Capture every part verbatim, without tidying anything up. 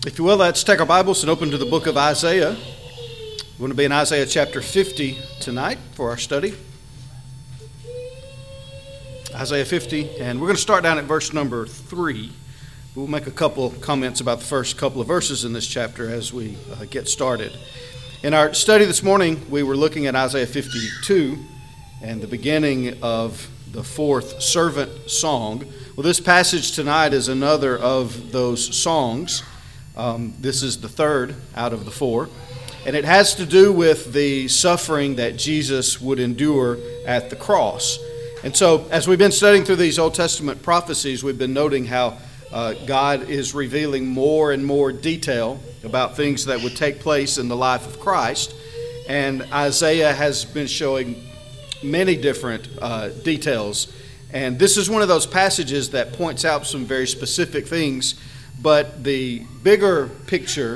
If you will, let's take our Bibles and open to the book of Isaiah. We're going to be in Isaiah chapter fifty tonight for our study. Isaiah fifty, and we're going to start down at verse number three. We'll make a couple comments about the first couple of verses in this chapter as we uh, get started. In our study this morning, we were looking at Isaiah fifty-two and the beginning of the fourth servant song. Well, this passage tonight is another of those songs. Um, this is the third out of the four, and it has to do with the suffering that Jesus would endure at the cross. And so, as we've been studying through these Old Testament prophecies, we've been noting how uh, God is revealing more and more detail about things that would take place in the life of Christ, and Isaiah has been showing many different uh, details. And this is one of those passages that points out some very specific things. But the bigger picture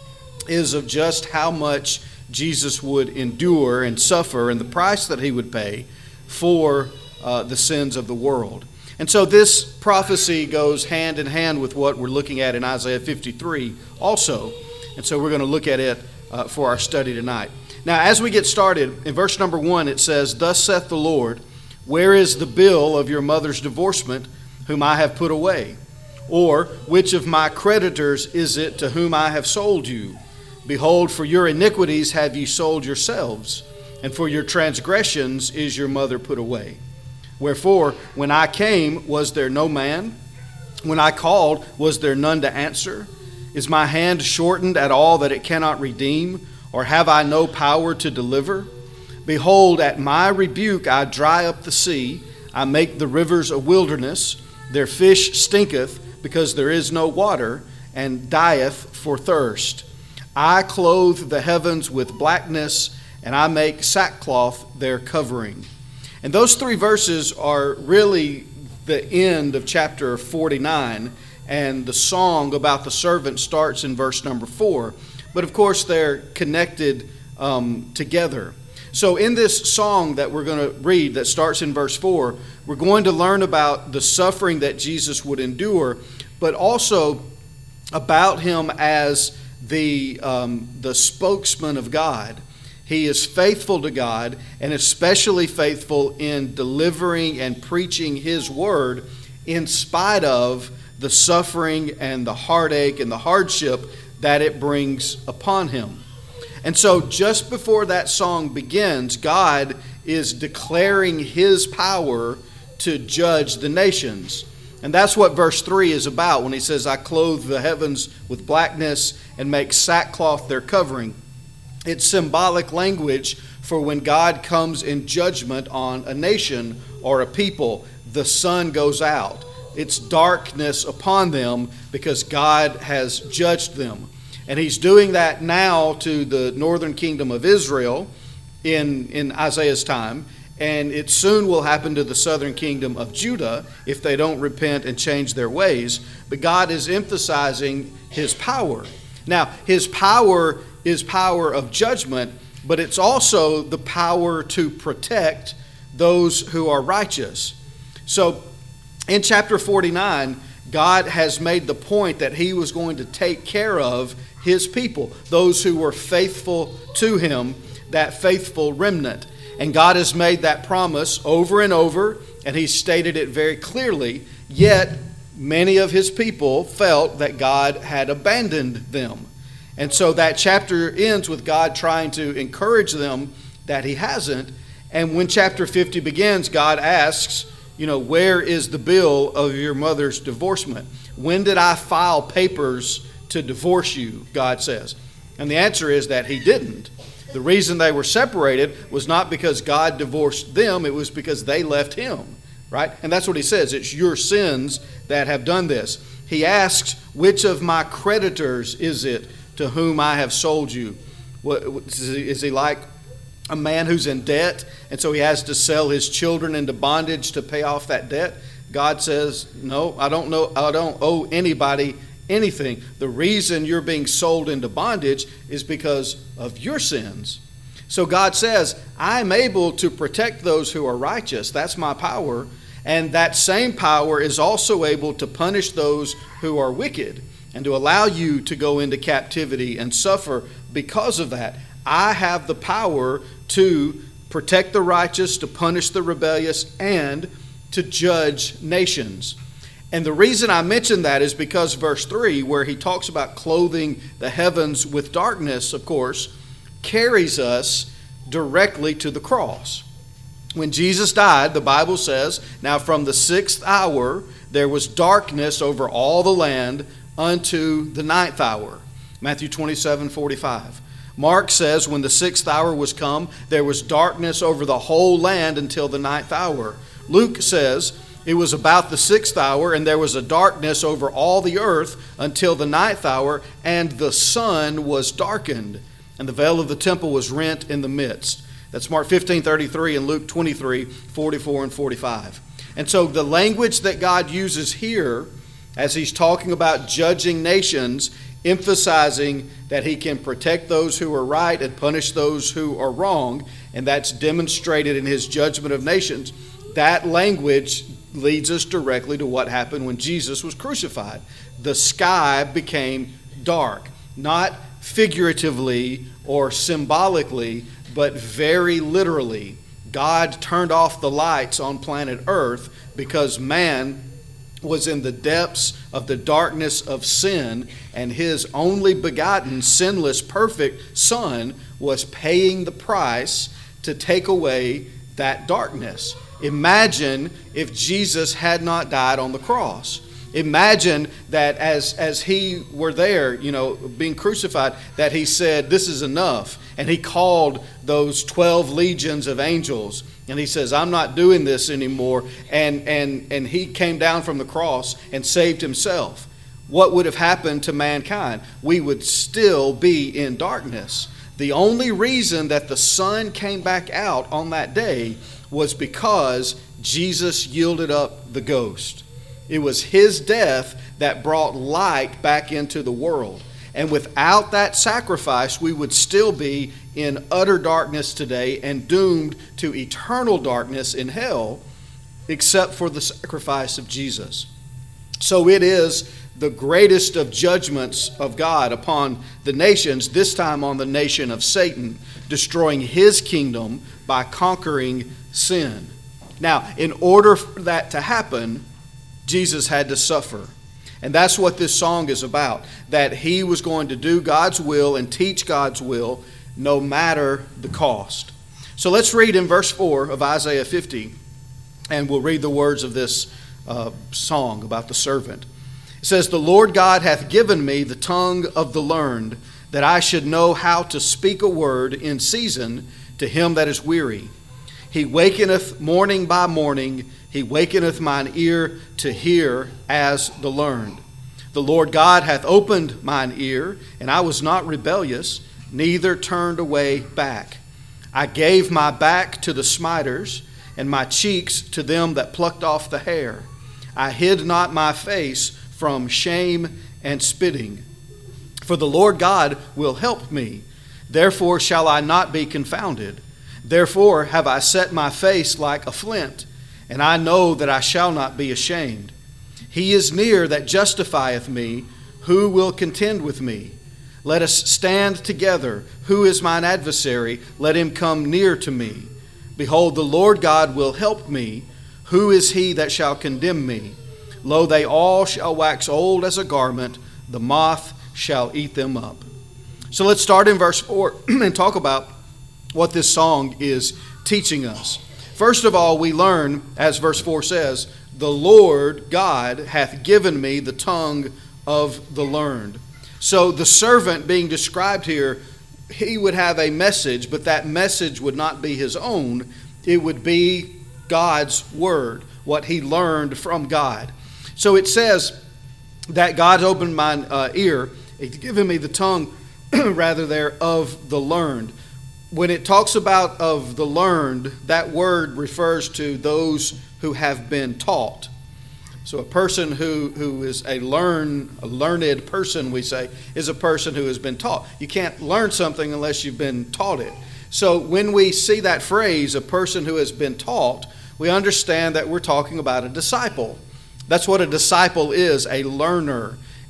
is of just how much Jesus would endure and suffer and the price that he would pay for uh, the sins of the world. And so this prophecy goes hand in hand with what we're looking at in Isaiah fifty-three also. And so we're going to look at it uh, for our study tonight. Now, as we get started, in verse number one, it says, "Thus saith the Lord, where is the bill of your mother's divorcement, whom I have put away? Or, which of my creditors is it to whom I have sold you? Behold, for your iniquities have ye sold yourselves, and for your transgressions is your mother put away. Wherefore, when I came, was there no man? When I called, was there none to answer? Is my hand shortened at all that it cannot redeem? Or have I no power to deliver? Behold, at my rebuke I dry up the sea, I make the rivers a wilderness, their fish stinketh, because there is no water, and dieth for thirst. I clothe the heavens with blackness, and I make sackcloth their covering." And those three verses are really the end of chapter forty-nine, and the song about the servant starts in verse number four. But of course, they're connected um, together. So in this song that we're going to read that starts in verse four, we're going to learn about the suffering that Jesus would endure, but also about him as the, um, the spokesman of God. He is faithful to God, and especially faithful in delivering and preaching his word in spite of the suffering and the heartache and the hardship that it brings upon him. And so just before that song begins, God is declaring his power to judge the nations. And that's what verse three is about when he says, "I clothe the heavens with blackness and make sackcloth their covering." It's symbolic language for when God comes in judgment on a nation or a people. The sun goes out. It's darkness upon them because God has judged them. And he's doing that now to the northern kingdom of Israel in, in Isaiah's time. And it soon will happen to the southern kingdom of Judah if they don't repent and change their ways. But God is emphasizing his power. Now, his power is power of judgment, but it's also the power to protect those who are righteous. So in chapter forty-nine, God has made the point that he was going to take care of his people, those who were faithful to him, that faithful remnant. And God has made that promise over and over, and he stated it very clearly, yet many of his people felt that God had abandoned them. And so that chapter ends with God trying to encourage them that he hasn't. And when chapter fifty begins, God asks, you know, where is the bill of your mother's divorcement? When did I file papers to divorce you, God says. And the answer is that he didn't. The reason they were separated was not because God divorced them, it was because they left him, right? And that's what he says, it's your sins that have done this. He asks, which of my creditors is it to whom I have sold you? What, is he like a man who's in debt, and so he has to sell his children into bondage to pay off that debt? God says, no, I don't know, I don't owe anybody anything. The reason you're being sold into bondage is because of your sins. So God says, I'm able to protect those who are righteous. That's my power. And that same power is also able to punish those who are wicked. and to allow you to go into captivity and suffer because of that. I have the power to protect the righteous, to punish the rebellious, and to judge nations. And the reason I mention that is because verse three, where he talks about clothing the heavens with darkness, of course, carries us directly to the cross. When Jesus died, the Bible says, now from the sixth hour there was darkness over all the land unto the ninth hour. Matthew twenty-seven forty-five. Mark says when the sixth hour was come, there was darkness over the whole land until the ninth hour. Luke says it was about the sixth hour, and there was a darkness over all the earth until the ninth hour, and the sun was darkened, and the veil of the temple was rent in the midst. That's Mark fifteen thirty-three and Luke twenty-three forty-four and forty-five. And so the language that God uses here, as he's talking about judging nations, emphasizing that he can protect those who are right and punish those who are wrong, and that's demonstrated in his judgment of nations. That language leads us directly to what happened when Jesus was crucified. The sky became dark, not figuratively or symbolically, but very literally. God turned off the lights on planet Earth because man was in the depths of the darkness of sin, and his only begotten, sinless, perfect Son was paying the price to take away that darkness. Imagine if Jesus had not died on the cross. Imagine that as, as he were there, you know, being crucified, that he said, this is enough. And he called those twelve legions of angels. And he says, I'm not doing this anymore. And, and, and he came down from the cross and saved himself. What would have happened to mankind? We would still be in darkness. The only reason that the sun came back out on that day was because Jesus yielded up the ghost. It was his death that brought light back into the world. And without that sacrifice, we would still be in utter darkness today and doomed to eternal darkness in hell, except for the sacrifice of Jesus. So it is the greatest of judgments of God upon the nations, this time on the nation of Satan, destroying his kingdom by conquering sin. Now, in order for that to happen, Jesus had to suffer. And that's what this song is about, that he was going to do God's will and teach God's will no matter the cost. So let's read in verse four of Isaiah fifty, and we'll read the words of this uh, song about the servant. It says, the Lord God hath given me the tongue of the learned, that I should know how to speak a word in season to him that is weary. He wakeneth morning by morning, he wakeneth mine ear to hear as the learned. The Lord God hath opened mine ear, and I was not rebellious, neither turned away back. I gave my back to the smiters, and my cheeks to them that plucked off the hair. I hid not my face from shame and spitting. For the Lord God will help me, therefore shall I not be confounded. Therefore have I set my face like a flint, and I know that I shall not be ashamed. He is near that justifieth me. Who will contend with me? Let us stand together. Who is mine adversary? Let him come near to me. Behold, the Lord God will help me. Who is he that shall condemn me? Lo, they all shall wax old as a garment. The moth shall eat them up. So let's start in verse four and talk about what this song is teaching us. First of all, we learn, as verse four says, the Lord God hath given me the tongue of the learned. So the servant being described here, he would have a message, but that message would not be his own. It would be God's word, what he learned from God. So it says that God opened mine uh, ear, he's given me the tongue, rather there, of the learned. When it talks about of the learned, that word refers to those who have been taught. So a person who, who is a learn a learned person, we say, is a person who has been taught. You can't learn something unless you've been taught it. So when we see that phrase, a person who has been taught, we understand that we're talking about a disciple. That's what a disciple is, a learner.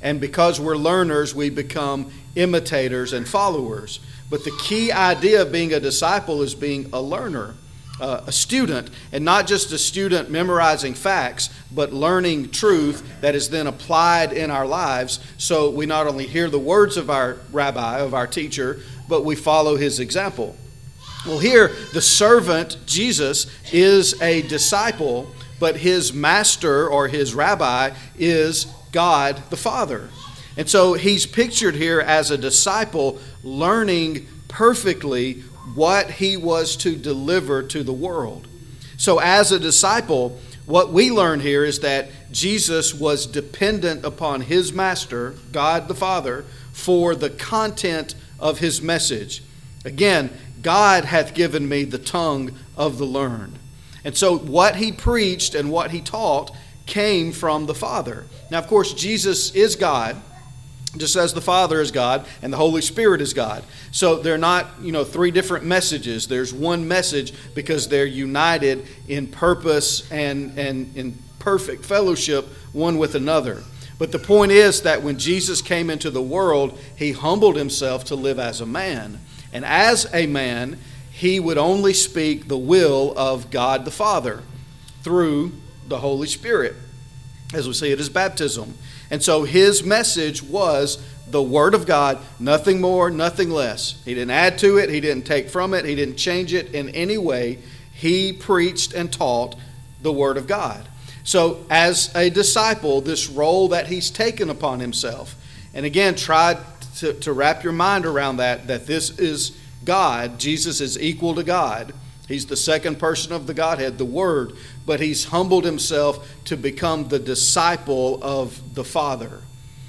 And because we're learners, we become imitators and followers. But the key idea of being a disciple is being a learner, uh, a student, and not just a student memorizing facts, but learning truth that is then applied in our lives. So we not only hear the words of our rabbi, of our teacher, but we follow his example. Well, here, the servant, Jesus, is a disciple, but his master or his rabbi is God the Father. And so he's pictured here as a disciple learning perfectly what he was to deliver to the world. So as a disciple, what we learn here is that Jesus was dependent upon his master, God the Father, for the content of his message. Again, God hath given me the tongue of the learned. And so what he preached and what he taught came from the Father. Now, of course, Jesus is God, just as the Father is God and the Holy Spirit is God. So they're not, you know, three different messages. There's one message because they're united in purpose and, and in perfect fellowship one with another. But the point is that when Jesus came into the world, he humbled himself to live as a man. And as a man, he would only speak the will of God the Father through the Holy Spirit, as we see it as baptism. And so his message was the Word of God, nothing more, nothing less. He didn't add to it, he didn't take from it, he didn't change it in any way. He preached and taught the Word of God. So as a disciple, this role that he's taken upon himself, and again, try to, to wrap your mind around that, that this is God. Jesus is equal to God. He's the second person of the Godhead, the Word, but he's humbled himself to become the disciple of the Father.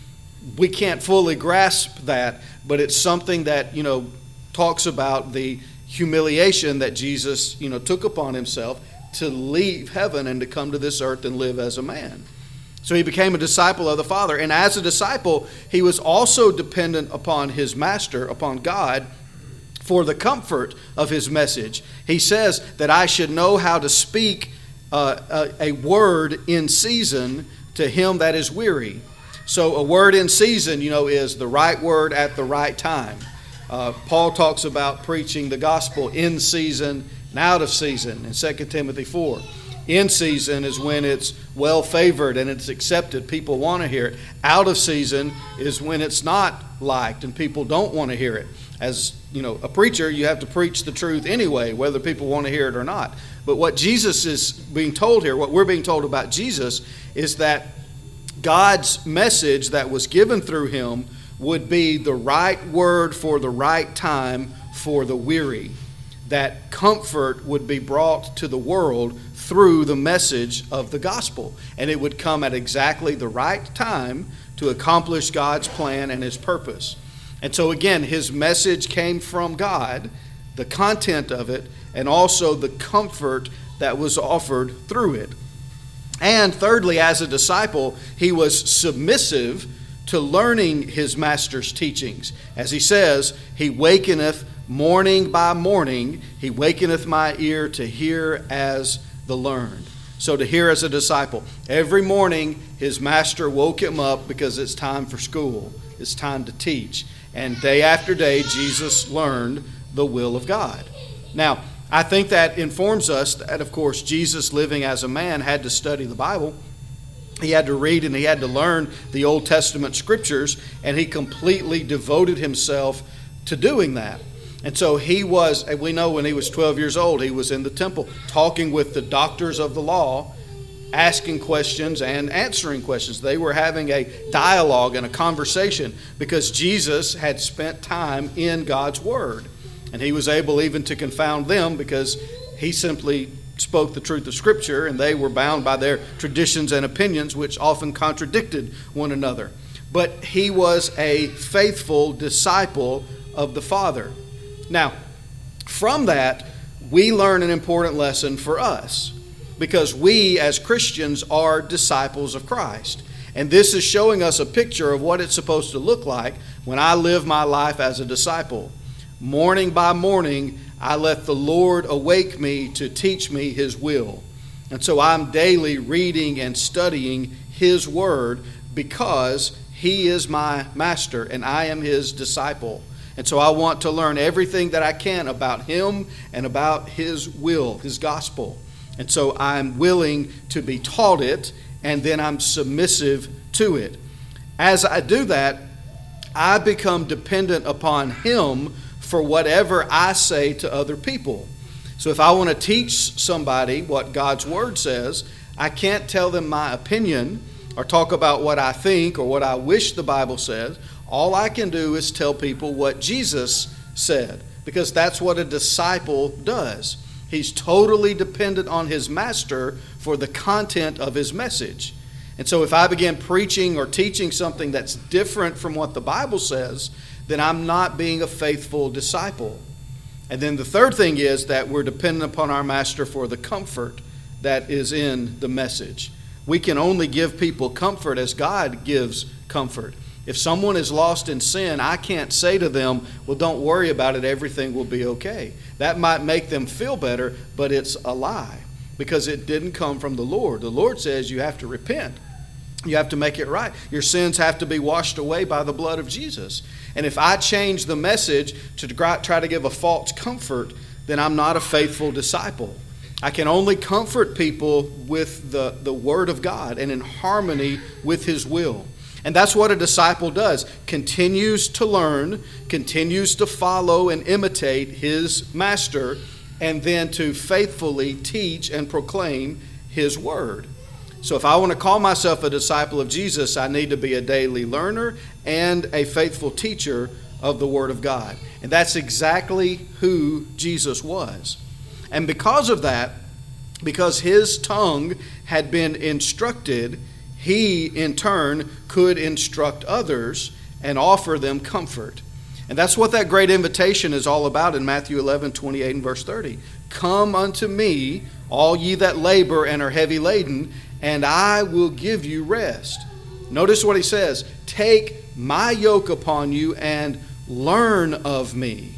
We can't fully grasp that, but it's something that, you know, talks about the humiliation that Jesus, you know, took upon himself to leave heaven and to come to this earth and live as a man. So he became a disciple of the Father. And as a disciple, he was also dependent upon his master, upon God, for the comfort of his message. He says that I should know how to speak uh, a, a word in season to him that is weary. So a word in season, you know, is the right word at the right time. Uh, Paul talks about preaching the gospel in season and out of season in Second Timothy four. In season is when it's well favored and it's accepted. People want to hear it. Out of season is when it's not liked and people don't want to hear it. As you know, a preacher, you have to preach the truth anyway, whether people want to hear it or not. But what Jesus is being told here, what we're being told about Jesus, is that God's message that was given through him would be the right word for the right time for the weary. That comfort would be brought to the world through the message of the gospel. And it would come at exactly the right time to accomplish God's plan and his purpose. And so again, his message came from God, the content of it, and also the comfort that was offered through it. And thirdly, as a disciple, he was submissive to learning his master's teachings. As he says, he wakeneth morning by morning, he wakeneth my ear to hear as the learned. So to hear as a disciple. Every morning, his master woke him up because it's time for school. It's time to teach. And day after day, Jesus learned the will of God. Now, I think that informs us that, of course, Jesus, living as a man, had to study the Bible. He had to read and he had to learn the Old Testament scriptures, and he completely devoted himself to doing that. And so he was, and we know when he was twelve years old, he was in the temple talking with the doctors of the law, asking questions and answering questions. They were having a dialogue and a conversation because Jesus had spent time in God's Word. And he was able even to confound them because he simply spoke the truth of Scripture, and they were bound by their traditions and opinions, which often contradicted one another. But he was a faithful disciple of the Father. Now, from that, we learn an important lesson for us, because we as Christians are disciples of Christ. And this is showing us a picture of what it's supposed to look like when I live my life as a disciple. Morning by morning, I let the Lord awake me to teach me His will. And so I'm daily reading and studying His Word because he is my master and I am his disciple. And so I want to learn everything that I can about him and about his will, his gospel. And so I'm willing to be taught it, and then I'm submissive to it. As I do that, I become dependent upon him for whatever I say to other people. So if I want to teach somebody what God's word says, I can't tell them my opinion or talk about what I think or what I wish the Bible says. All I can do is tell people what Jesus said, because that's what a disciple does. He's totally dependent on his master for the content of his message. And so if I begin preaching or teaching something that's different from what the Bible says, then I'm not being a faithful disciple. And then the third thing is that we're dependent upon our master for the comfort that is in the message. We can only give people comfort as God gives comfort. If someone is lost in sin, I can't say to them, well, don't worry about it, everything will be okay. That might make them feel better, but it's a lie because it didn't come from the Lord. The Lord says you have to repent. You have to make it right. Your sins have to be washed away by the blood of Jesus. And if I change the message to try to give a false comfort, then I'm not a faithful disciple. I can only comfort people with the, the Word of God and in harmony with His will. And that's what a disciple does. Continues to learn, continues to follow and imitate his master, and then to faithfully teach and proclaim his word. So if I want to call myself a disciple of Jesus, I need to be a daily learner and a faithful teacher of the word of God. And that's exactly who Jesus was. And because of that, because his tongue had been instructed, he, in turn, could instruct others and offer them comfort. And that's what that great invitation is all about in Matthew eleven, twenty-eight and verse thirty. Come unto me, all ye that labor and are heavy laden, and I will give you rest. Notice what he says. Take my yoke upon you and learn of me.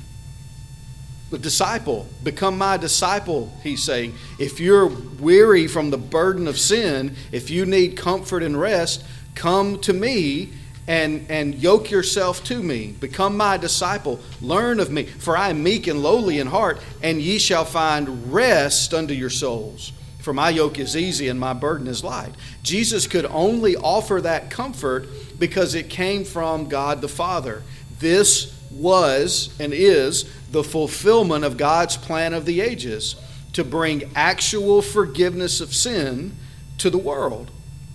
The disciple, become my disciple, he's saying. If you're weary from the burden of sin, if you need comfort and rest, come to me and, and yoke yourself to me. Become my disciple. Learn of me. For I am meek and lowly in heart, and ye shall find rest unto your souls. For my yoke is easy and my burden is light. Jesus could only offer that comfort because it came from God the Father. This was and is the fulfillment of God's plan of the ages to bring actual forgiveness of sin to the world.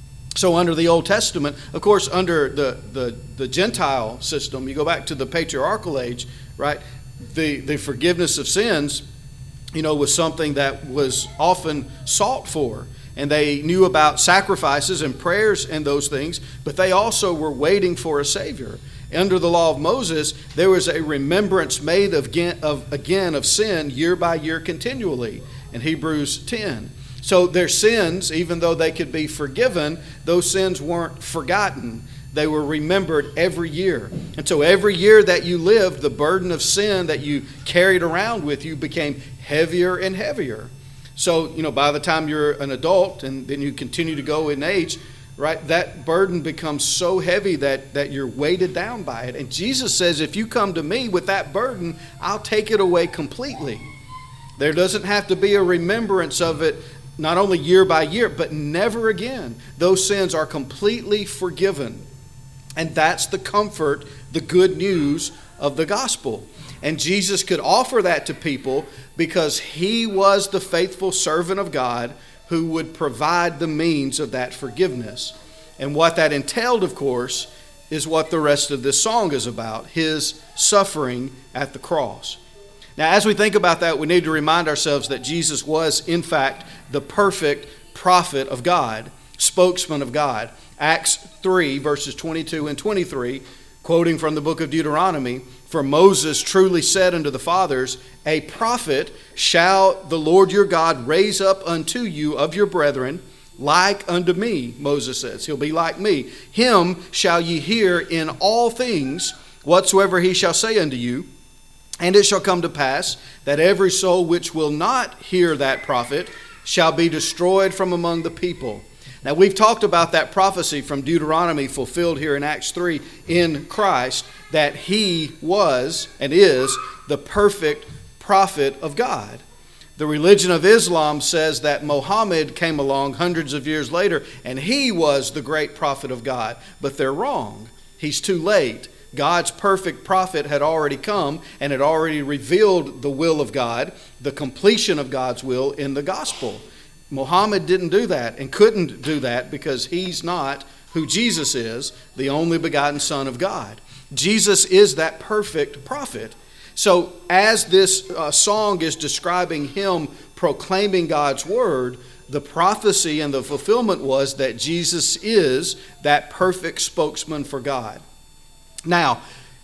So under the Old Testament, of course, under the, the, the Gentile system, you go back to the patriarchal age, right? The, the forgiveness of sins, you know, was something that was often sought for. And they knew about sacrifices and prayers and those things, but they also were waiting for a Savior. Under the law of Moses, there was a remembrance made of, of again of sin year by year continually in Hebrews ten. So their sins, even though they could be forgiven, those sins weren't forgotten. They were remembered every year. And so every year that you lived, the burden of sin that you carried around with you became heavier and heavier. So, you know, by the time you're an adult and then you continue to go in age, right, that burden becomes so heavy that, that you're weighted down by it. And Jesus says, if you come to me with that burden, I'll take it away completely. There doesn't have to be a remembrance of it, not only year by year, but never again. Those sins are completely forgiven. And that's the comfort, the good news of the gospel. And Jesus could offer that to people because he was the faithful servant of God who would provide the means of that forgiveness. And what that entailed, of course, is what the rest of this song is about, his suffering at the cross. Now, as we think about that, we need to remind ourselves that Jesus was, in fact, the perfect prophet of God, spokesman of God. Acts three, verses twenty-two and twenty-three, quoting from the book of Deuteronomy, for Moses truly said unto the fathers, a prophet shall the Lord your God raise up unto you of your brethren, like unto me, Moses says. He'll be like me. Him shall ye hear in all things whatsoever he shall say unto you. And it shall come to pass that every soul which will not hear that prophet shall be destroyed from among the people. Now, we've talked about that prophecy from Deuteronomy fulfilled here in Acts three in Christ, that he was and is the perfect prophet of God. The religion of Islam says that Muhammad came along hundreds of years later and he was the great prophet of God. But they're wrong. He's too late. God's perfect prophet had already come and had already revealed the will of God, the completion of God's will in the gospel. Muhammad didn't do that and couldn't do that because he's not who Jesus is, the only begotten Son of God. Jesus is that perfect prophet. So as this uh, song is describing him proclaiming God's word, the prophecy and the fulfillment was that Jesus is that perfect spokesman for God. Now,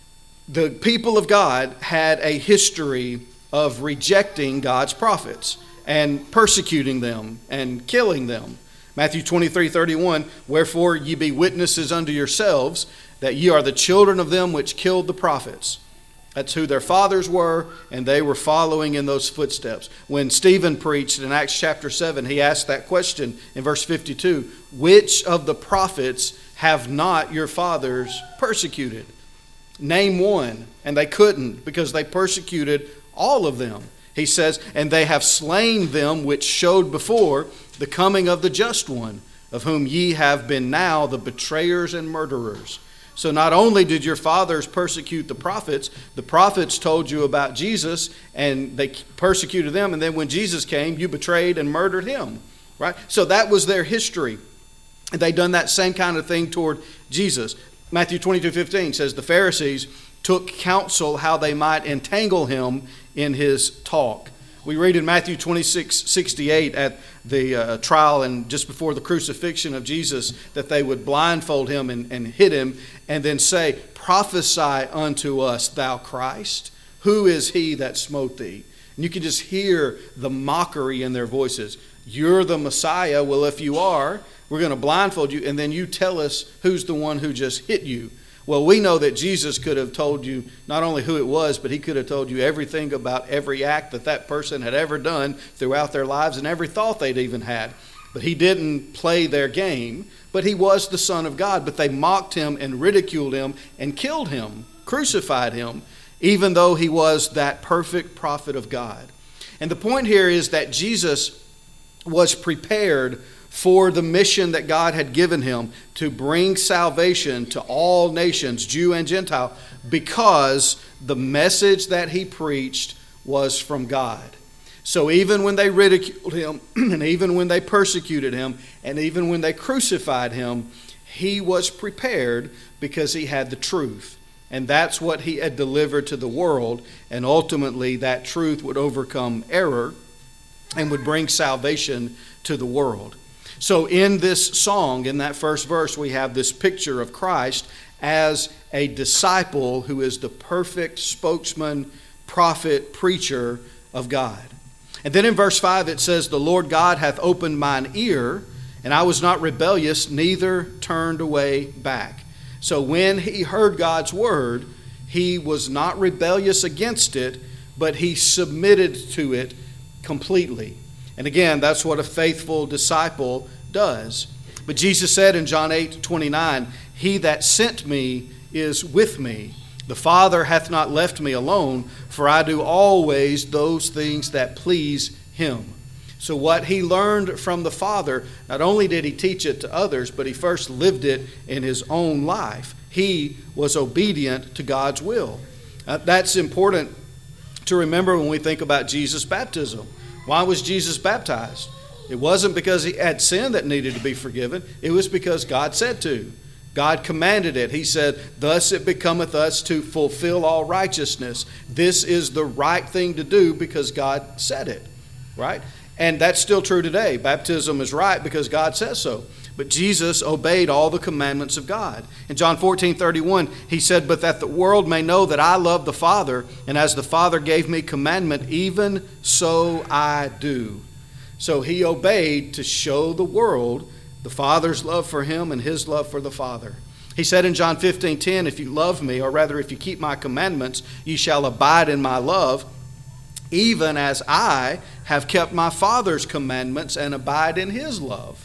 the people of God had a history of rejecting God's prophets and persecuting them and killing them. Matthew twenty-three thirty-one, wherefore ye be witnesses unto yourselves that ye are the children of them which killed the prophets. That's who their fathers were, and they were following in those footsteps. When Stephen preached in Acts chapter seven, he asked that question in verse fifty-two, which of the prophets have not your fathers persecuted? Name one. And they couldn't, because they persecuted all of them. He says, and they have slain them which showed before the coming of the just one, of whom ye have been now the betrayers and murderers. So not only did your fathers persecute the prophets, the prophets told you about Jesus and they persecuted them. And then when Jesus came, you betrayed and murdered him, right? So that was their history. And they done that same kind of thing toward Jesus. Matthew twenty-two fifteen says the Pharisees took counsel how they might entangle him in his talk. We read in Matthew twenty-six sixty-eight at the uh, trial and just before the crucifixion of Jesus that they would blindfold him and, and hit him and then say, prophesy unto us, thou Christ. Who is he that smote thee? And you can just hear the mockery in their voices. You're the Messiah. Well, if you are, we're going to blindfold you and then you tell us who's the one who just hit you. Well, we know that Jesus could have told you not only who it was, but he could have told you everything about every act that that person had ever done throughout their lives and every thought they'd even had. But he didn't play their game, but he was the Son of God. But they mocked him and ridiculed him and killed him, crucified him, even though he was that perfect prophet of God. And the point here is that Jesus was prepared for the mission that God had given him to bring salvation to all nations, Jew and Gentile, because the message that he preached was from God. So even when they ridiculed him, and even when they persecuted him, and even when they crucified him, he was prepared because he had the truth. And that's what he had delivered to the world, and ultimately that truth would overcome error and would bring salvation to the world. So in this song, in that first verse, we have this picture of Christ as a disciple who is the perfect spokesman, prophet, preacher of God. And then in verse five it says, the Lord God hath opened mine ear, and I was not rebellious, neither turned away back. So when he heard God's word, he was not rebellious against it, but he submitted to it completely. And again, that's what a faithful disciple does. But Jesus said in John eight twenty-nine, he that sent me is with me. The Father hath not left me alone, for I do always those things that please him. So what he learned from the Father, not only did he teach it to others, but he first lived it in his own life. He was obedient to God's will. Uh, that's important to remember when we think about Jesus' baptism. Why was Jesus baptized? It wasn't because he had sin that needed to be forgiven. It was because God said to. God commanded it. He said, thus it becometh us to fulfill all righteousness. This is the right thing to do because God said it, right? And that's still true today. Baptism is right because God says so. But Jesus obeyed all the commandments of God. In John fourteen thirty-one, he said, but that the world may know that I love the Father, and as the Father gave me commandment, even so I do. So he obeyed to show the world the Father's love for him and his love for the Father. He said in John fifteen ten, if you love me, or rather if you keep my commandments, ye shall abide in my love, even as I have kept my Father's commandments and abide in his love.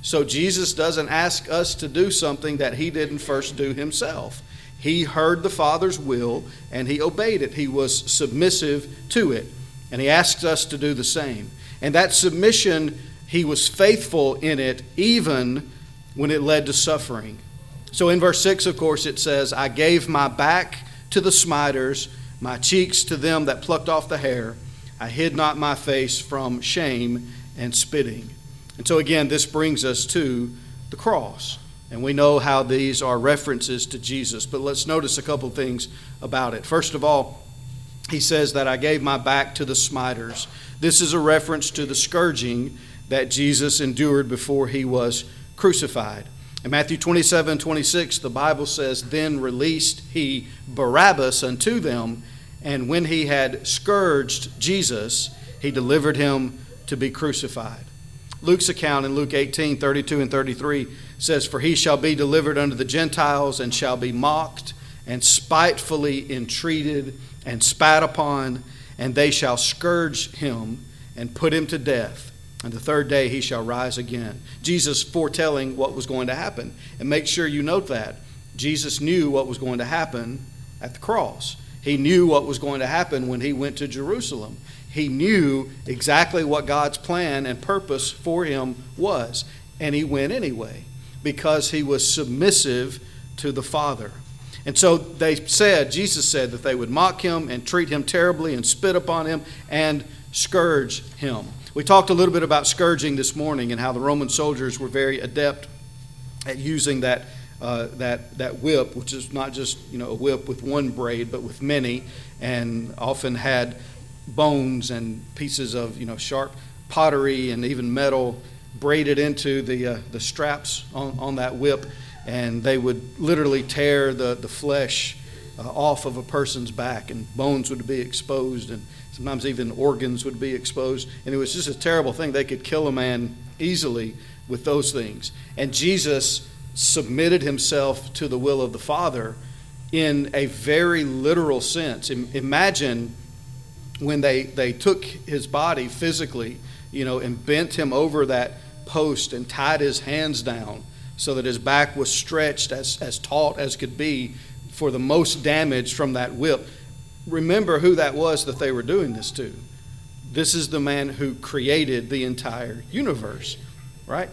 So Jesus doesn't ask us to do something that he didn't first do himself. He heard the Father's will and he obeyed it. He was submissive to it. And he asks us to do the same. And that submission, he was faithful in it even when it led to suffering. So in verse six, of course, it says, I gave my back to the smiters, my cheeks to them that plucked off the hair. I hid not my face from shame and spitting. And so again, this brings us to the cross. And we know how these are references to Jesus. But let's notice a couple things about it. First of all, he says that I gave my back to the smiters. This is a reference to the scourging that Jesus endured before he was crucified. In Matthew twenty-seven, twenty-six, the Bible says, Then released he Barabbas unto them, and when he had scourged Jesus, he delivered him to be crucified. Luke's account in Luke eighteen, thirty-two and thirty-three says, For he shall be delivered unto the Gentiles, and shall be mocked, and spitefully entreated, and spat upon, and they shall scourge him, and put him to death. And the third day he shall rise again. Jesus foretelling what was going to happen. And make sure you note that. Jesus knew what was going to happen at the cross. He knew what was going to happen when he went to Jerusalem. He knew exactly what God's plan and purpose for him was. And he went anyway because he was submissive to the Father. And so they said, Jesus said that they would mock him and treat him terribly and spit upon him and scourge him. We talked a little bit about scourging this morning and how the Roman soldiers were very adept at using that uh, that that whip, which is not just, you know, a whip with one braid, but with many, and often had bones and pieces of, you know, sharp pottery and even metal braided into the uh, the straps on, on that whip, and they would literally tear the, the flesh uh, off of a person's back, and bones would be exposed, and sometimes even organs would be exposed, and it was just a terrible thing. They could kill a man easily with those things. And Jesus submitted himself to the will of the Father in a very literal sense. Imagine when they, they took his body physically, you know, and bent him over that post and tied his hands down so that his back was stretched as, as taut as could be for the most damage from that whip. Remember who that was that they were doing this to. This is the man who created the entire universe, right?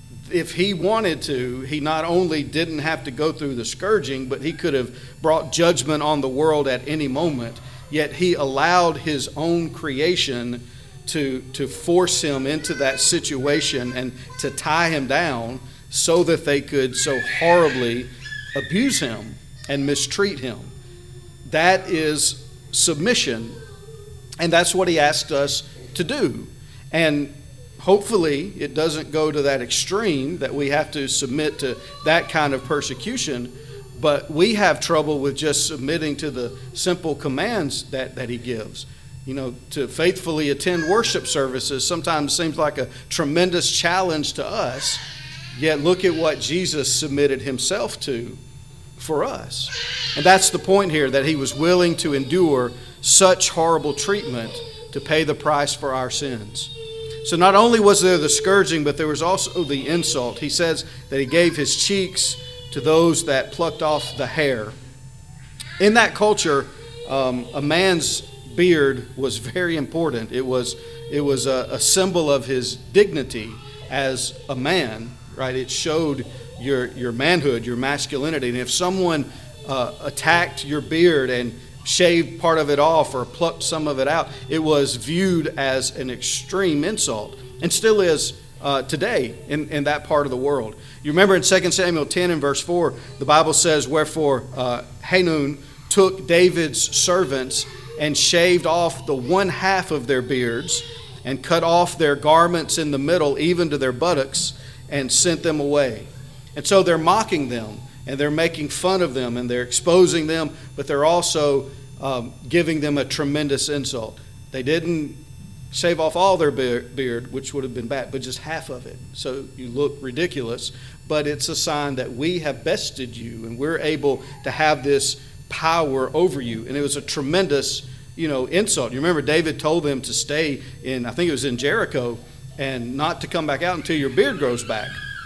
If he wanted to, he not only didn't have to go through the scourging, but he could have brought judgment on the world at any moment. Yet he allowed his own creation to, to force him into that situation and to tie him down so that they could so horribly abuse him and mistreat him. That is submission, and that's what he asked us to do. And hopefully it doesn't go to that extreme that we have to submit to that kind of persecution, but we have trouble with just submitting to the simple commands that, that he gives. You know, to faithfully attend worship services sometimes seems like a tremendous challenge to us, yet look at what Jesus submitted himself to for us. And that's the point here, that he was willing to endure such horrible treatment to pay the price for our sins. So not only was there the scourging, but there was also the insult. He says that he gave his cheeks to those that plucked off the hair. In that culture, um, a man's beard was very important. It was it was a, a symbol of his dignity as a man, right? It showed your your manhood, your masculinity. And if someone uh, attacked your beard and shaved part of it off or plucked some of it out, it was viewed as an extreme insult, and still is uh, today in, in that part of the world. You remember in Second Samuel ten and verse four, the Bible says, Wherefore uh, Hanun took David's servants and shaved off the one half of their beards and cut off their garments in the middle, even to their buttocks, and sent them away. And so they're mocking them, and they're making fun of them, and they're exposing them, but they're also um, giving them a tremendous insult. They didn't shave off all their beard, which would have been bad, but just half of it. So you look ridiculous, but it's a sign that we have bested you, and we're able to have this power over you. And it was a tremendous, you know, insult. You remember David told them to stay in, I think it was in Jericho, and not to come back out until your beard grows back.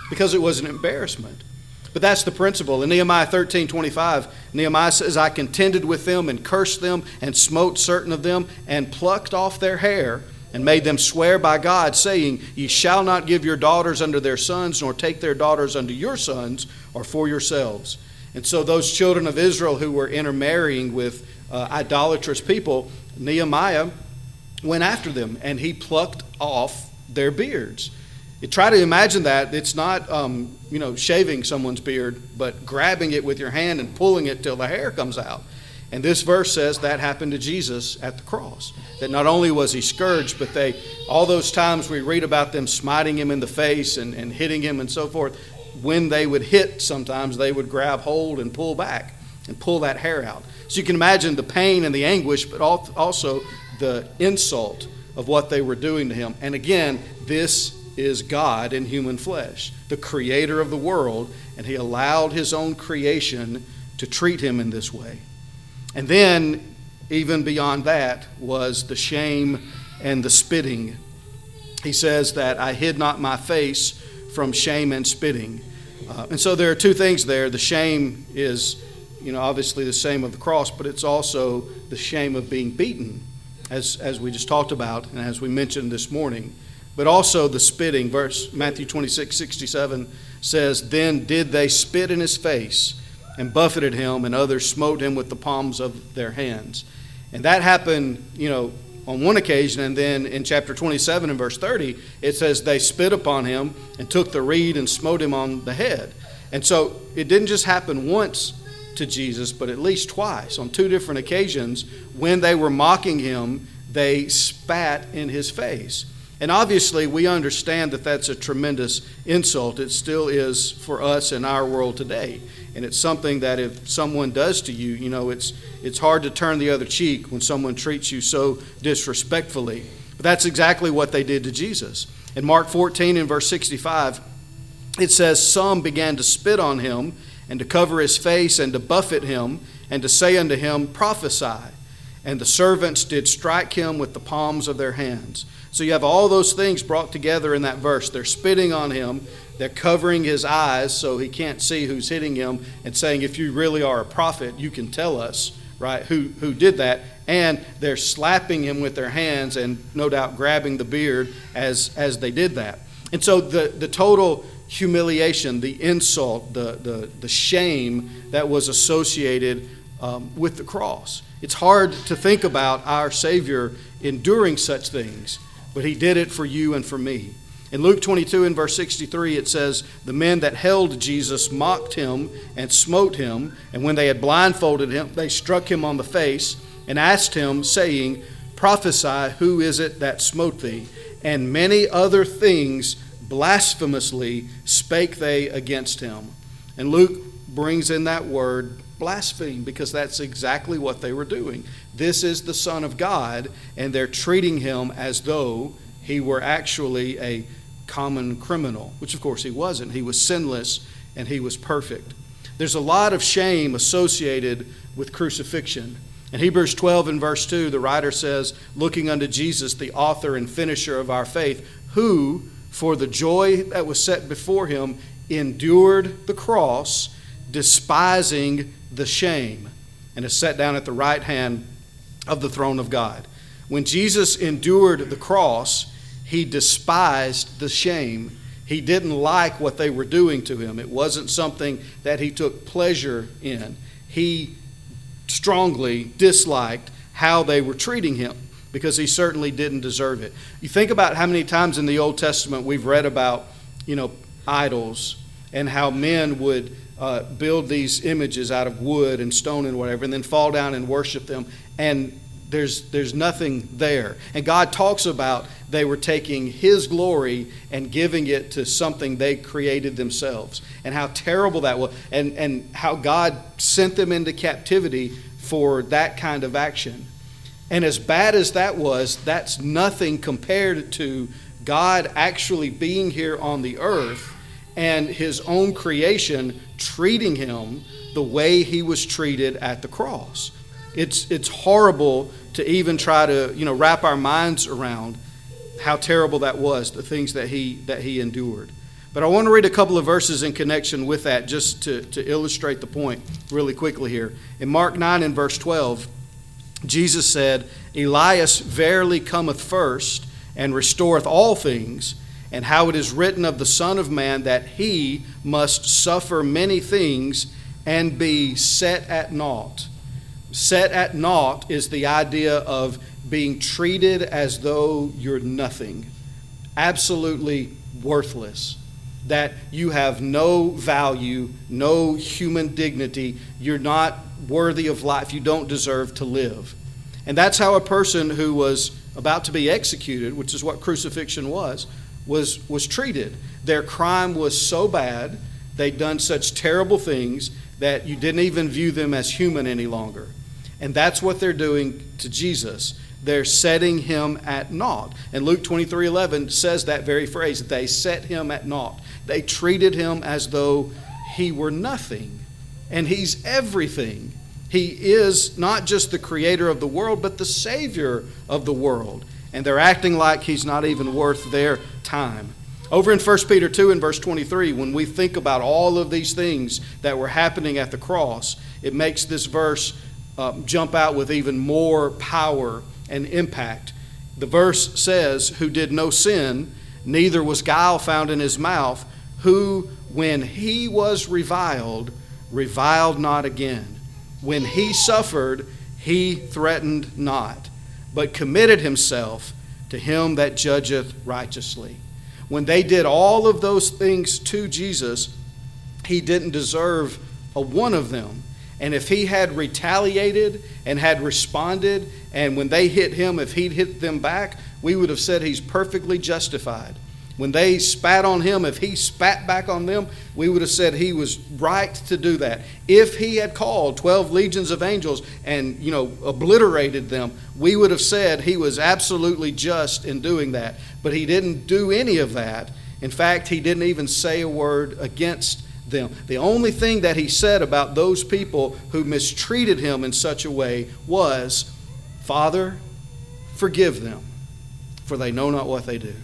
because it was an embarrassment. But that's the principle. In Nehemiah thirteen twenty-five, Nehemiah says, I contended with them and cursed them and smote certain of them and plucked off their hair and made them swear by God, saying, Ye shall not give your daughters unto their sons, nor take their daughters unto your sons, or for yourselves. And so those children of Israel who were intermarrying with uh, idolatrous people, Nehemiah went after them and he plucked off their beards. You try to imagine that. It's not, um, you know, shaving someone's beard, but grabbing it with your hand and pulling it till the hair comes out. And this verse says that happened to Jesus at the cross. That not only was he scourged, but they, all those times we read about them smiting him in the face and, and hitting him and so forth, when they would hit, sometimes they would grab hold and pull back and pull that hair out. So you can imagine the pain and the anguish, but also the insult of what they were doing to him. And again, this is God in human flesh, the creator of the world, and he allowed his own creation to treat him in this way. And then, even beyond that, was the shame and the spitting. He says that I hid not my face from shame and spitting. Uh, and so there are two things there. The shame is, you know, obviously the shame of the cross, but it's also the shame of being beaten, as, as we just talked about and as we mentioned this morning. But also the spitting. Verse Matthew twenty-six sixty-seven says, Then did they spit in his face and buffeted him, and others smote him with the palms of their hands. And that happened, you know, on one occasion. And then in chapter twenty-seven and verse thirty, it says they spit upon him and took the reed and smote him on the head. And so it didn't just happen once to Jesus, but at least twice. On two different occasions, when they were mocking him, they spat in his face. And obviously, we understand that that's a tremendous insult. It still is for us in our world today. And it's something that if someone does to you, you know, it's it's hard to turn the other cheek when someone treats you so disrespectfully. But that's exactly what they did to Jesus. In Mark fourteen and verse sixty-five, it says, Some began to spit on him and to cover his face and to buffet him and to say unto him, Prophesy. And the servants did strike him with the palms of their hands. So you have all those things brought together in that verse. They're spitting on him. They're covering his eyes so he can't see who's hitting him and saying, if you really are a prophet, you can tell us, right, who, who did that. And they're slapping him with their hands and no doubt grabbing the beard as, as they did that. And so the, the total humiliation, the insult, the, the, the shame that was associated um, with the cross. It's hard to think about our Savior enduring such things, but he did it for you and for me. In Luke twenty-two and verse sixty-three, it says, The men that held Jesus mocked him and smote him, and when they had blindfolded him, they struck him on the face and asked him, saying, Prophesy, who is it that smote thee? And many other things blasphemously spake they against him. And Luke brings in that word, blaspheme, because that's exactly what they were doing. This is the Son of God, and they're treating him as though he were actually a common criminal, which of course he wasn't. He was sinless and he was perfect. There's a lot of shame associated with crucifixion. In Hebrews twelve and verse two, the writer says, looking unto Jesus, the author and finisher of our faith, who, for the joy that was set before him, endured the cross, despising the shame, and is set down at the right hand of the throne of God. When Jesus endured the cross, he despised the shame. He didn't like what they were doing to him. It wasn't something that he took pleasure in. He strongly disliked how they were treating him because he certainly didn't deserve it. You think about how many times in the Old Testament we've read about, you know, idols and how men would uh, build these images out of wood and stone and whatever and then fall down and worship them, and There's there's nothing there. And God talks about they were taking his glory and giving it to something they created themselves. And how terrible that was. And, and how God sent them into captivity for that kind of action. And as bad as that was, that's nothing compared to God actually being here on the earth and his own creation treating him the way he was treated at the cross. It's it's horrible to even try to, you know, wrap our minds around how terrible that was, the things that he that he endured. But I want to read a couple of verses in connection with that just to, to illustrate the point really quickly here. In Mark nine and verse twelve, Jesus said, Elias verily cometh first and restoreth all things, and how it is written of the Son of Man that he must suffer many things and be set at naught. Set at naught is the idea of being treated as though you're nothing, absolutely worthless, that you have no value, no human dignity, you're not worthy of life, you don't deserve to live. And that's how a person who was about to be executed, which is what crucifixion was, was, was treated. Their crime was so bad, they'd done such terrible things that you didn't even view them as human any longer. And that's what they're doing to Jesus. They're setting him at naught. And Luke twenty-three eleven says that very phrase, they set him at naught. They treated him as though he were nothing. And he's everything. He is not just the creator of the world, but the savior of the world. And they're acting like he's not even worth their time. Over in First Peter two and verse twenty-three, when we think about all of these things that were happening at the cross, it makes this verse uh, jump out with even more power and impact. The verse says, who did no sin, neither was guile found in his mouth, who, when he was reviled, reviled not again. When he suffered, he threatened not, but committed himself to him that judgeth righteously. When they did all of those things to Jesus, he didn't deserve a one of them. And if he had retaliated and had responded, and when they hit him, if he'd hit them back, we would have said he's perfectly justified. When they spat on him, if he spat back on them, we would have said he was right to do that. If he had called twelve legions of angels and, you know, obliterated them, we would have said he was absolutely just in doing that. But he didn't do any of that. In fact, he didn't even say a word against them. The only thing that he said about those people who mistreated him in such a way was, Father, forgive them, for they know not what they do.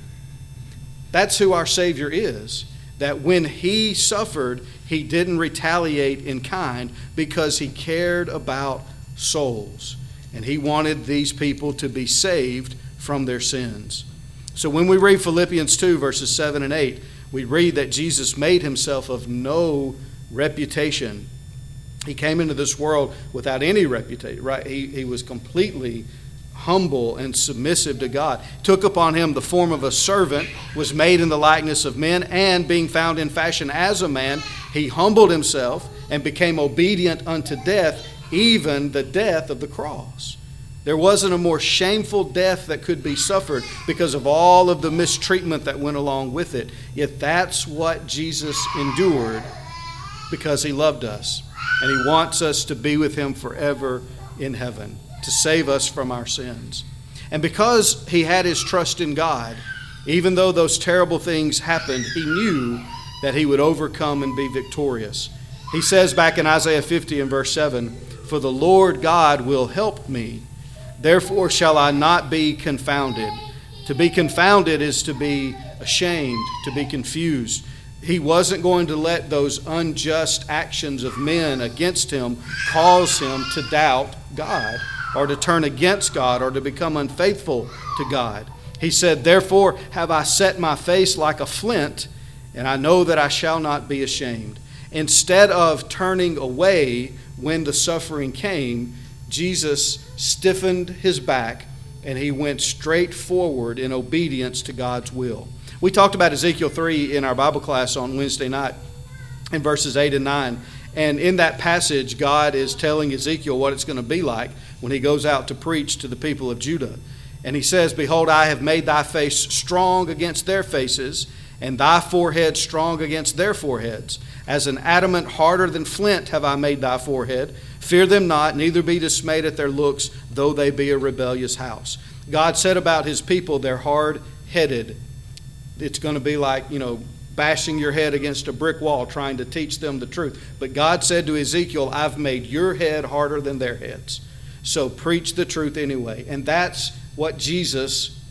That's who our Savior is. That when he suffered, he didn't retaliate in kind because he cared about souls. And he wanted these people to be saved from their sins. So when we read Philippians two, verses seven and eight, we read that Jesus made himself of no reputation. He came into this world without any reputation, right? He, he was completely humble and submissive to God. Took upon him the form of a servant, was made in the likeness of men, and being found in fashion as a man, he humbled himself and became obedient unto death, even the death of the cross. There wasn't a more shameful death that could be suffered because of all of the mistreatment that went along with it. Yet that's what Jesus endured because he loved us. And he wants us to be with him forever in heaven, to save us from our sins. And because he had his trust in God, even though those terrible things happened, he knew that he would overcome and be victorious. He says back in Isaiah fifty and verse seven, for the Lord God will help me. Therefore shall I not be confounded. To be confounded is to be ashamed, to be confused. He wasn't going to let those unjust actions of men against him cause him to doubt God or to turn against God or to become unfaithful to God. He said, therefore have I set my face like a flint, and I know that I shall not be ashamed. Instead of turning away when the suffering came, Jesus stiffened his back and he went straight forward in obedience to God's will. We talked about Ezekiel three in our Bible class on Wednesday night in verses eight and nine. And in that passage, God is telling Ezekiel what it's going to be like when he goes out to preach to the people of Judah. And he says, behold, I have made thy face strong against their faces, and thy forehead strong against their foreheads. As an adamant harder than flint have I made thy forehead. Fear them not, neither be dismayed at their looks, though they be a rebellious house. God said about his people, they're hard-headed. It's going to be like, you know, bashing your head against a brick wall trying to teach them the truth. But God said to Ezekiel, I've made your head harder than their heads. So preach the truth anyway. And that's what Jesus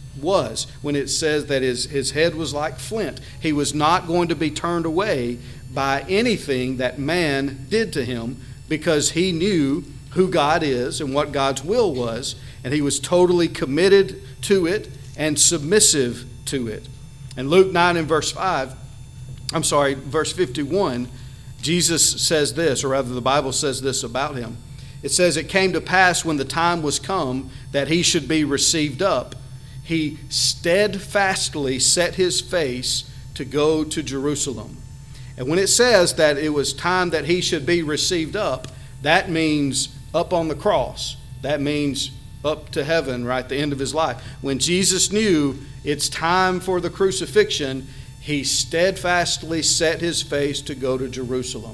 was when it says that his, his head was like flint. He was not going to be turned away by anything that man did to him, because he knew who God is and what God's will was, and he was totally committed to it and submissive to it. And Luke nine and verse five, I'm sorry, verse fifty-one, Jesus says this, or rather the Bible says this about him. It says, "It came to pass when the time was come that he should be received up, he steadfastly set his face to go to Jerusalem." And when it says that it was time that he should be received up, that means up on the cross. That means up to heaven, right, the end of his life. When Jesus knew it's time for the crucifixion, he steadfastly set his face to go to Jerusalem.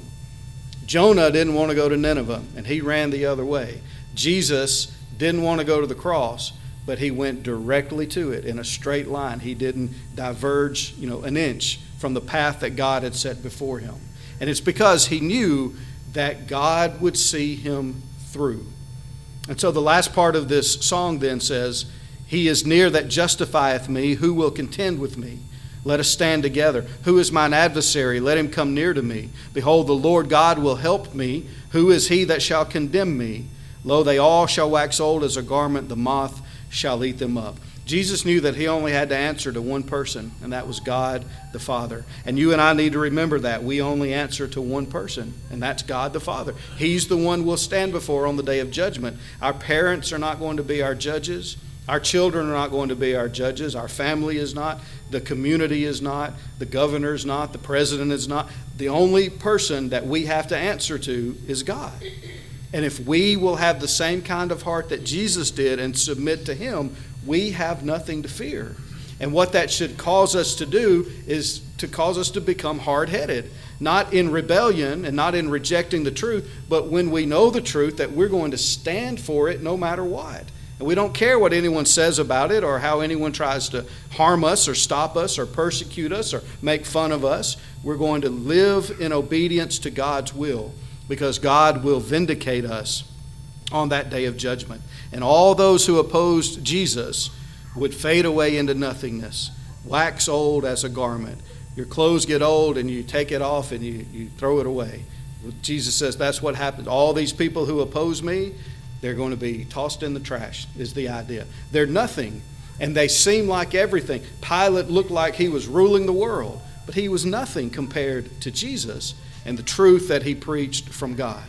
Jonah didn't want to go to Nineveh, and he ran the other way. Jesus didn't want to go to the cross, but he went directly to it in a straight line. He didn't diverge, you know, an inch from the path that God had set before him. And it's because he knew that God would see him through. And so the last part of this song then says, "He is near that justifieth me. Who will contend with me? Let us stand together. Who is mine adversary? Let him come near to me. Behold, the Lord God will help me. Who is he that shall condemn me? Lo, they all shall wax old as a garment. The moth shall eat them up." Jesus knew that he only had to answer to one person, and that was God the Father. And you and I need to remember that. We only answer to one person, and that's God the Father. He's the one we'll stand before on the day of judgment. Our parents are not going to be our judges. Our children are not going to be our judges. Our family is not. The community is not. The governor is not. The president is not. The only person that we have to answer to is God. And if we will have the same kind of heart that Jesus did and submit to him, we have nothing to fear. And what that should cause us to do is to cause us to become hard-headed, not in rebellion and not in rejecting the truth, but when we know the truth, that we're going to stand for it no matter what. And we don't care what anyone says about it or how anyone tries to harm us or stop us or persecute us or make fun of us. We're going to live in obedience to God's will, because God will vindicate us on that day of judgment. And all those who opposed Jesus would fade away into nothingness, wax old as a garment. Your clothes get old and you take it off and you, you throw it away. Jesus says that's what happens. All these people who oppose me, they're going to be tossed in the trash, is the idea. They're nothing, and they seem like everything. Pilate looked like he was ruling the world, but he was nothing compared to Jesus and the truth that he preached from God.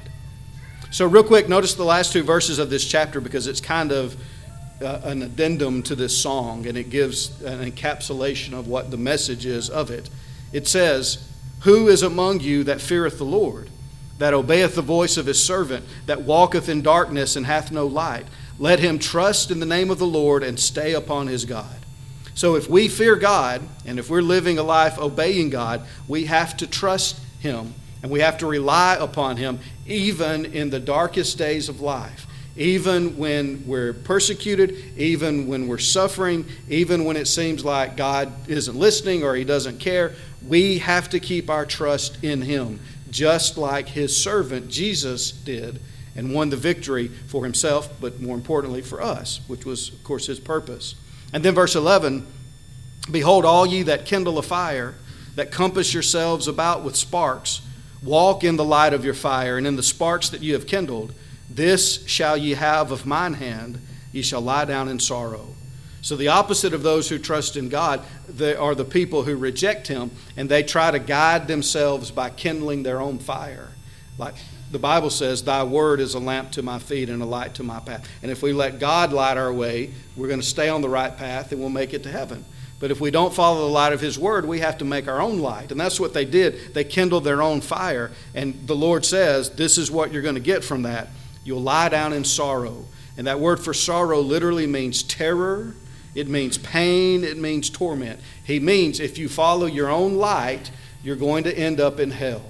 So real quick, notice the last two verses of this chapter, because it's kind of uh, an addendum to this song, and it gives an encapsulation of what the message is of it. It says, "Who is among you that feareth the Lord, that obeyeth the voice of his servant, that walketh in darkness and hath no light? Let him trust in the name of the Lord and stay upon his God." So if we fear God, and if we're living a life obeying God, we have to trust him, and we have to rely upon him even in the darkest days of life. Even when we're persecuted, even when we're suffering, even when it seems like God isn't listening or he doesn't care, we have to keep our trust in him, just like his servant Jesus did, and won the victory for himself, but more importantly for us, which was, of course, his purpose. And then verse eleven, "Behold, all ye that kindle a fire, that compass yourselves about with sparks, walk in the light of your fire, and in the sparks that you have kindled. This shall ye have of mine hand, ye shall lie down in sorrow." So the opposite of those who trust in God, they are the people who reject him, and they try to guide themselves by kindling their own fire. Like the Bible says, "Thy word is a lamp to my feet and a light to my path." And if we let God light our way, we're going to stay on the right path and we'll make it to heaven. But if we don't follow the light of his word, we have to make our own light. And that's what they did. They kindled their own fire. And the Lord says, this is what you're going to get from that. You'll lie down in sorrow. And that word for sorrow literally means terror. It means pain. It means torment. He means if you follow your own light, you're going to end up in hell.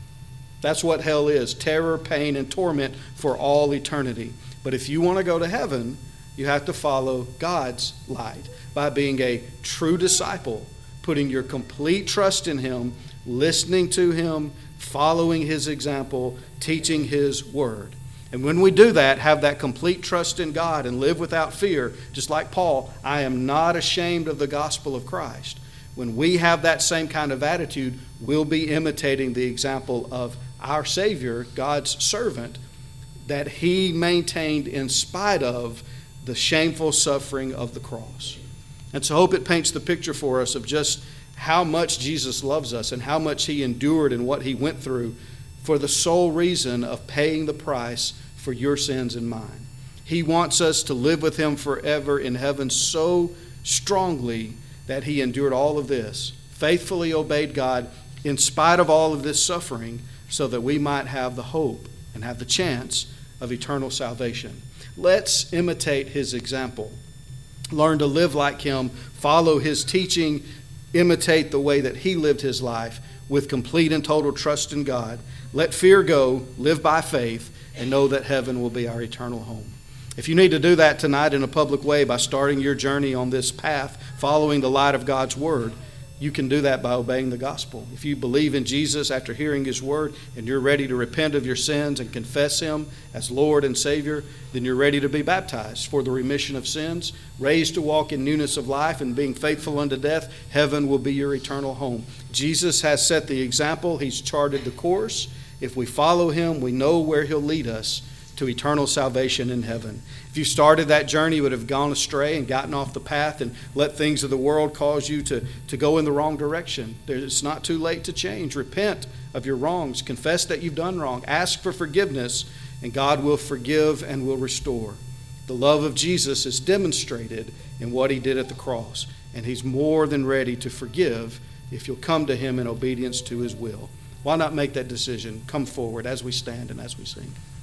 That's what hell is: terror, pain, and torment for all eternity. But if you want to go to heaven, you have to follow God's light by being a true disciple, putting your complete trust in him, listening to him, following his example, teaching his word. And when we do that, have that complete trust in God and live without fear, just like Paul, I am not ashamed of the gospel of Christ. When we have that same kind of attitude, we'll be imitating the example of our Savior, God's servant, that he maintained in spite of the shameful suffering of the cross. And so I hope it paints the picture for us of just how much Jesus loves us and how much he endured and what he went through for the sole reason of paying the price for your sins and mine. He wants us to live with him forever in heaven so strongly that he endured all of this, faithfully obeyed God in spite of all of this suffering, so that we might have the hope and have the chance of eternal salvation. Let's imitate his example. Learn to live like him, follow his teaching, imitate the way that he lived his life with complete and total trust in God. Let fear go, live by faith, and know that heaven will be our eternal home. If you need to do that tonight in a public way by starting your journey on this path, following the light of God's word, you can do that by obeying the gospel. If you believe in Jesus after hearing his word and you're ready to repent of your sins and confess him as Lord and Savior, then you're ready to be baptized for the remission of sins, raised to walk in newness of life, and being faithful unto death. Heaven will be your eternal home. Jesus has set the example. He's charted the course. If we follow him, we know where he'll lead us to eternal salvation in heaven. If you started that journey, you would have gone astray and gotten off the path and let things of the world cause you to, to go in the wrong direction. It's not too late to change. Repent of your wrongs. Confess that you've done wrong. Ask for forgiveness, and God will forgive and will restore. The love of Jesus is demonstrated in what he did at the cross, and he's more than ready to forgive if you'll come to him in obedience to his will. Why not make that decision? Come forward as we stand and as we sing.